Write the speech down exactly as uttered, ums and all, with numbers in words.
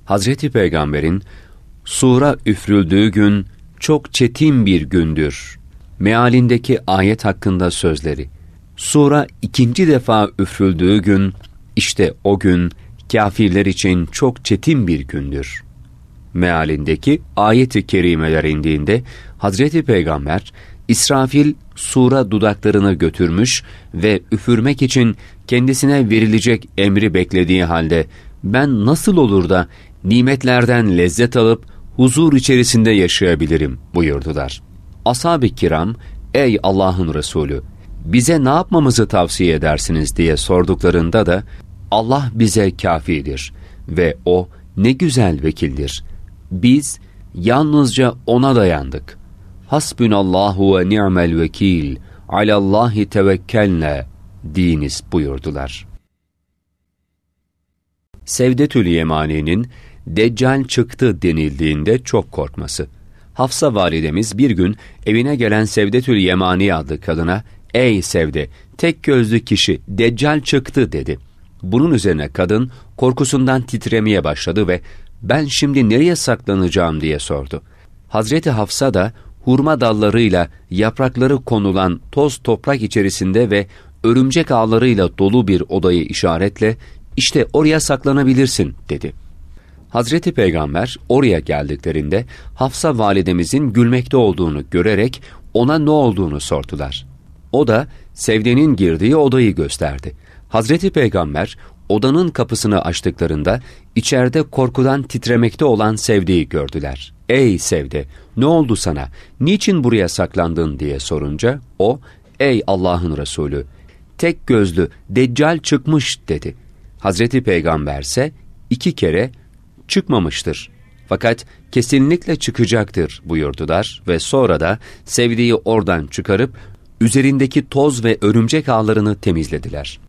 Hazreti Peygamber'in sura üfrüldüğü gün çok çetin bir gündür mealindeki ayet hakkında sözleri. Sura ikinci defa üfrüldüğü gün, işte o gün kâfirler için çok çetin bir gündür mealindeki ayet-i kerimeler indiğinde Hazreti Peygamber, İsrafil sura dudaklarını götürmüş ve üfürmek için kendisine verilecek emri beklediği halde ben nasıl olur da nimetlerden lezzet alıp huzur içerisinde yaşayabilirim buyurdular. Ashab-ı kiram, ey Allah'ın Resulü, bize ne yapmamızı tavsiye edersiniz diye sorduklarında da Allah bize kâfidir ve o ne güzel vekildir. Biz yalnızca ona dayandık. Hasbunallahu ve ni'mel vekil, alallahi tevekkelne diniz buyurdular. Sevdetül Yemani'nin Deccal çıktı denildiğinde çok korkması. Hafsa validemiz bir gün evine gelen Sevdetül Yemani adlı kadına, ''Ey Sevde, tek gözlü kişi Deccal çıktı.'' dedi. Bunun üzerine kadın korkusundan titremeye başladı ve ''Ben şimdi nereye saklanacağım?'' diye sordu. Hazreti Hafsa da hurma dallarıyla yaprakları konulan toz toprak içerisinde ve örümcek ağlarıyla dolu bir odayı işaretle ''İşte oraya saklanabilirsin.'' dedi. Hazreti Peygamber oraya geldiklerinde Hafsa validemizin gülmekte olduğunu görerek ona ne olduğunu sordular. O da Sevde'nin girdiği odayı gösterdi. Hazreti Peygamber odanın kapısını açtıklarında içeride korkudan titremekte olan Sevde'yi gördüler. ''Ey Sevde, ne oldu sana? Niçin buraya saklandın?'' diye sorunca o, ''Ey Allah'ın Resulü, tek gözlü Deccal çıkmış.'' dedi. Hazreti Peygamber ise iki kere çıkmamıştır, fakat kesinlikle çıkacaktır buyurdular ve sonra da Sevde'yi oradan çıkarıp üzerindeki toz ve örümcek ağlarını temizlediler.